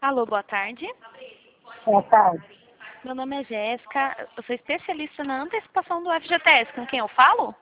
Alô, boa tarde. Boa tarde. Meu nome é Jéssica, eu sou especialista na antecipação do FGTS. Com quem eu falo?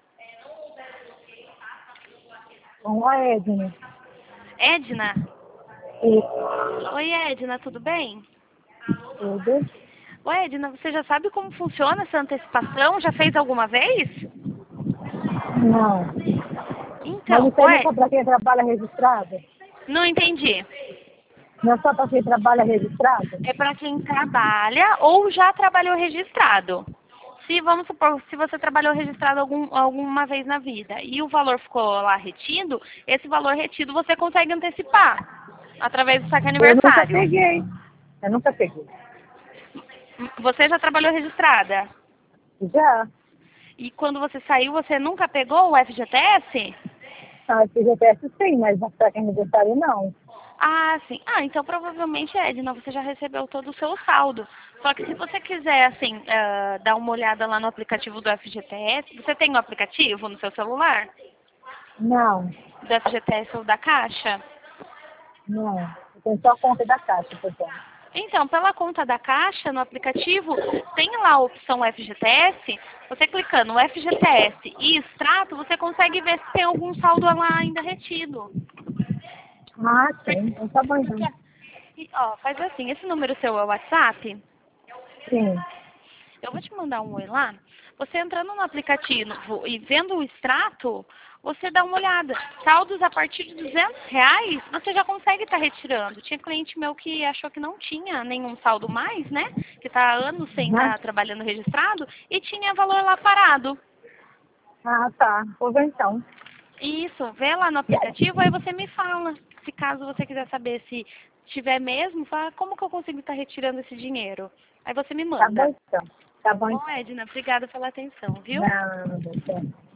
Com a Edna. Edna? Isso, Oi, Edna, tudo bem? tudo. Oi, Edna, você já sabe como funciona essa antecipação? Já fez alguma vez? Não. Mas Então, isso aí não é só para quem trabalha registrado? não entendi. Não é só para quem trabalha registrado? É para quem trabalha ou já trabalhou registrado. Se, vamos supor, se você trabalhou registrado alguma vez na vida e o valor ficou lá retido, esse valor retido você consegue antecipar através do saque Eu nunca aniversário. peguei. Eu nunca peguei. Você já trabalhou registrada? Já? E quando você saiu, você nunca pegou o FGTS? Ah, FGTS sim, mas para quem registrado não. Ah, sim. Ah, então provavelmente, Edna, você já recebeu todo o seu saldo. Só que se você quiser, assim, dar uma olhada lá no aplicativo do FGTS, você tem o aplicativo no seu celular? Não, Do FGTS ou da Caixa? não. Eu tenho só a conta da Caixa, por exemplo. Então, pela conta da Caixa, no aplicativo, tem lá a opção FGTS. Você clicando no FGTS e extrato, você consegue ver se tem algum saldo lá ainda retido. Ah, sim. Então tá bom então. Porque, ó, faz assim, esse número seu é o WhatsApp? Sim. Eu vou te mandar um oi lá. Você entrando no aplicativo e vendo o extrato, você dá uma olhada. Saldos a partir de R$ 200, você já consegue estar retirando. Tinha cliente meu que achou que não tinha nenhum saldo mais, né? Que está há anos sem Uhum. estar trabalhando registrado e tinha valor lá parado. Ah, tá. Vou ver então. Isso, vê lá no aplicativo, aí você me fala. Se caso você quiser saber se tiver mesmo, fala como que eu consigo estar retirando esse dinheiro. Aí você me Tá bom manda. então. Tá bom Bom, então. Edna, obrigada pela atenção, viu? Não, não.